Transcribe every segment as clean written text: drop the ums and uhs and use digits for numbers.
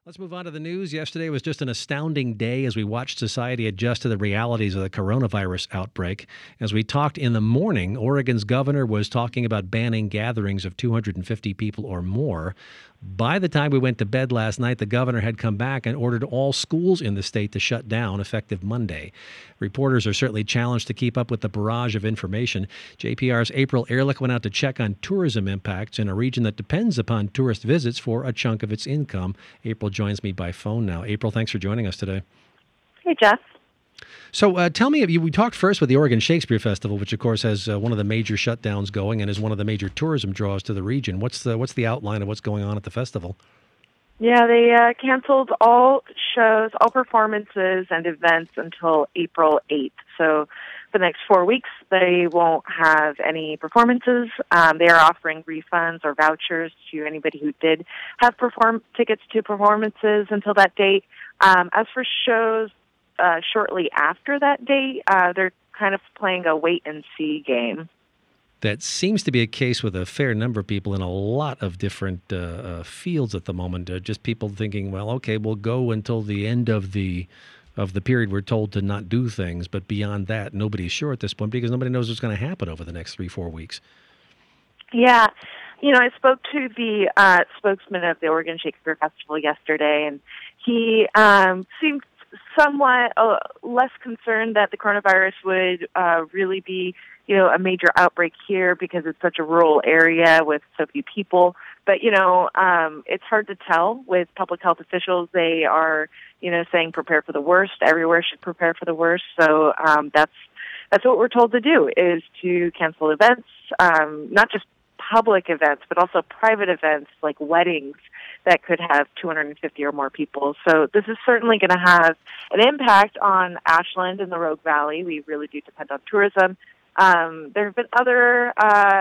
Let's move on to the news. Yesterday was just an astounding day as we watched society adjust to the realities of the coronavirus outbreak. As we talked in the morning, Oregon's governor was talking about banning gatherings of 250 people or more. By the time we went to bed last night, the governor had come back and ordered all schools in the state to shut down effective Monday. Reporters are certainly challenged to keep up with the barrage of information. JPR's April Ehrlich went out to check on tourism impacts in a region that depends upon tourist visits for a chunk of its income. April joins me by phone now. April, thanks for joining us today. Hey, Jeff. So tell me, we talked first with the Oregon Shakespeare Festival, which of course has one of the major shutdowns going and is one of the major tourism draws to the region. What's the outline of what's going on at the festival? Yeah, they canceled all shows, all performances and events until April 8th. So for the next 4 weeks, they won't have any performances. They are offering refunds or vouchers to anybody who did have tickets to performances until that date. As for shows, shortly after that date, they're kind of playing a wait-and-see game. That seems to be a case with a fair number of people in a lot of different fields at the moment. Just people thinking, well, okay, we'll go until the end of the period we're told to not do things, but beyond that, nobody's sure at this point because nobody knows what's going to happen over the next 3-4 weeks. Yeah. I spoke to the spokesman of the Oregon Shakespeare Festival yesterday, and he seemed somewhat less concerned that the coronavirus would really be, a major outbreak here because it's such a rural area with so few people. But, it's hard to tell with public health officials. They are, saying prepare for the worst. Everywhere should prepare for the worst. So that's what we're told to do, is to cancel events, not just public events, but also private events like weddings that could have 250 or more people. So this is certainly going to have an impact on Ashland and the Rogue Valley. We really do depend on tourism. There have been other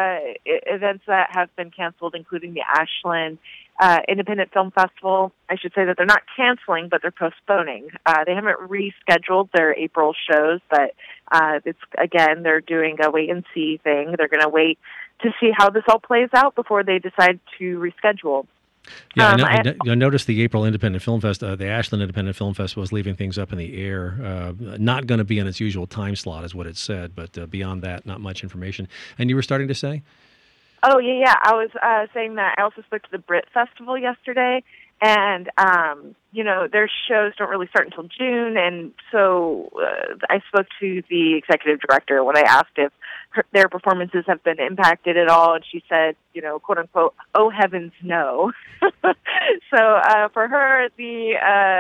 events that have been canceled, including the Ashland Independent Film Festival. I should say that they're not canceling, but they're postponing. They haven't rescheduled their April shows, but they're doing a wait-and-see thing. They're going to wait to see how this all plays out before they decide to reschedule. Yeah, I noticed the April Independent Film Fest, the Ashland Independent Film Festival is leaving things up in the air. Not going to be in its usual time slot is what it said, but beyond that, not much information. And you were starting to say? Oh, yeah. I was saying that I also spoke to the Brit Festival yesterday, and, their shows don't really start until June, and so I spoke to the executive director when I asked if their performances have been impacted at all, and she said, quote unquote, oh heavens no. So for her, the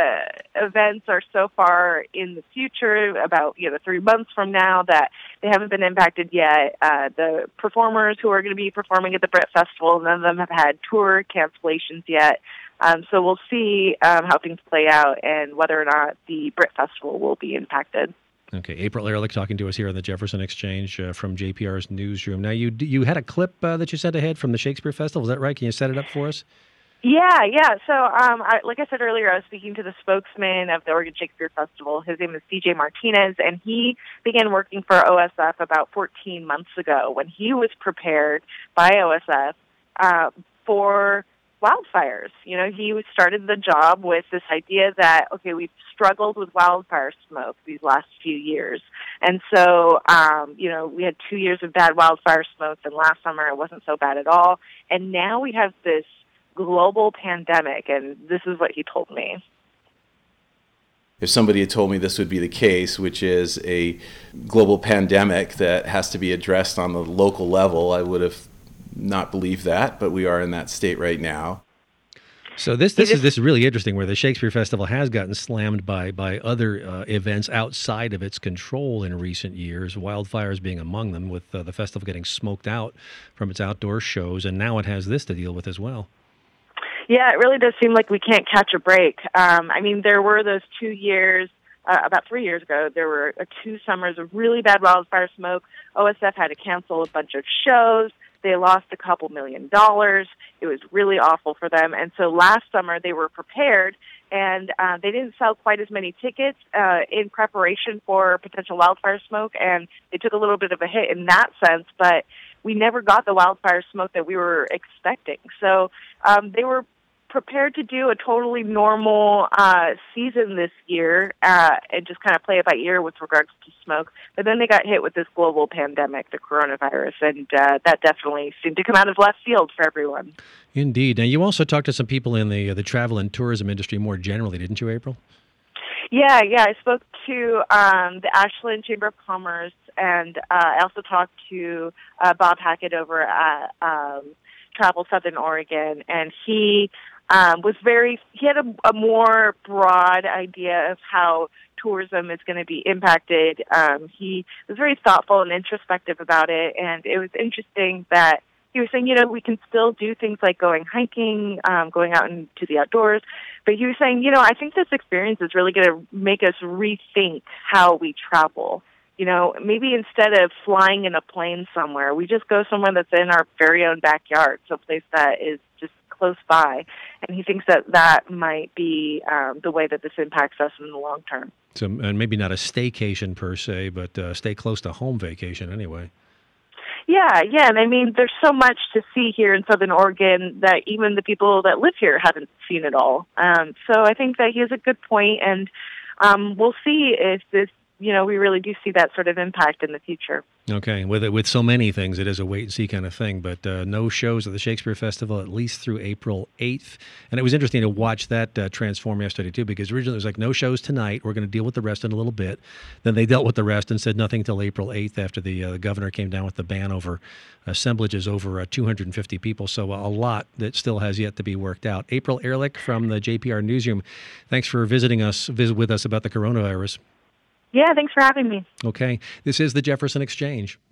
events are so far in the future, about 3 months from now, that they haven't been impacted yet. The performers who are going to be performing at the Brit Festival, none of them have had tour cancellations yet. So we'll see how things play out and whether or not the Brit Festival will be impacted. Okay, April Ehrlich talking to us here on the Jefferson Exchange from JPR's newsroom. Now, you had a clip that you sent ahead from the Shakespeare Festival. Is that right? Can you set it up for us? Yeah. So, like I said earlier, I was speaking to the spokesman of the Oregon Shakespeare Festival. His name is CJ Martinez, and he began working for OSF about 14 months ago when he was prepared by OSF for wildfires. He started the job with this idea that, okay, we've struggled with wildfire smoke these last few years. And so, we had 2 years of bad wildfire smoke, and last summer it wasn't so bad at all. And now we have this global pandemic, and this is what he told me. If somebody had told me this would be the case, which is a global pandemic that has to be addressed on the local level, I would have not believed that, but we are in that state right now. So this is really interesting, where the Shakespeare Festival has gotten slammed by other events outside of its control in recent years, wildfires being among them, with the festival getting smoked out from its outdoor shows, and now it has this to deal with as well. Yeah, it really does seem like we can't catch a break. There were those 2 years, about 3 years ago, there were 2 summers of really bad wildfire smoke. OSF had to cancel a bunch of shows. They lost a couple $1 million. It was really awful for them. And so last summer they were prepared, and they didn't sell quite as many tickets in preparation for potential wildfire smoke, and they took a little bit of a hit in that sense, but we never got the wildfire smoke that we were expecting. So they were prepared to do a totally normal season this year and just kind of play it by ear with regards to smoke. But then they got hit with this global pandemic, the coronavirus, and that definitely seemed to come out of left field for everyone. Indeed. Now, you also talked to some people in the travel and tourism industry more generally, didn't you, April? Yeah. I spoke to the Ashland Chamber of Commerce, and I also talked to Bob Hackett over at Travel Southern Oregon, and he had a more broad idea of how tourism is going to be impacted. He was very thoughtful and introspective about it, and it was interesting that he was saying, we can still do things like going hiking, going out into the outdoors. But he was saying, I think this experience is really going to make us rethink how we travel. Maybe instead of flying in a plane somewhere, we just go somewhere that's in our very own backyard, so a place that is just close by. And he thinks that might be the way that this impacts us in the long term. So, and maybe not a staycation per se, but stay close to home vacation anyway. Yeah, and I mean, there's so much to see here in Southern Oregon that even the people that live here haven't seen it all. So I think that he has a good point, and we'll see if this, we really do see that sort of impact in the future. Okay, with so many things, it is a wait-and-see kind of thing, but no shows at the Shakespeare Festival at least through April 8th. And it was interesting to watch that transform yesterday, too, because originally it was like, no shows tonight, we're going to deal with the rest in a little bit. Then they dealt with the rest and said nothing until April 8th after the governor came down with the ban over assemblages over 250 people, so a lot that still has yet to be worked out. April Ehrlich from the JPR Newsroom, thanks for visit with us about the coronavirus. Yeah, thanks for having me. Okay, this is the Jefferson Exchange.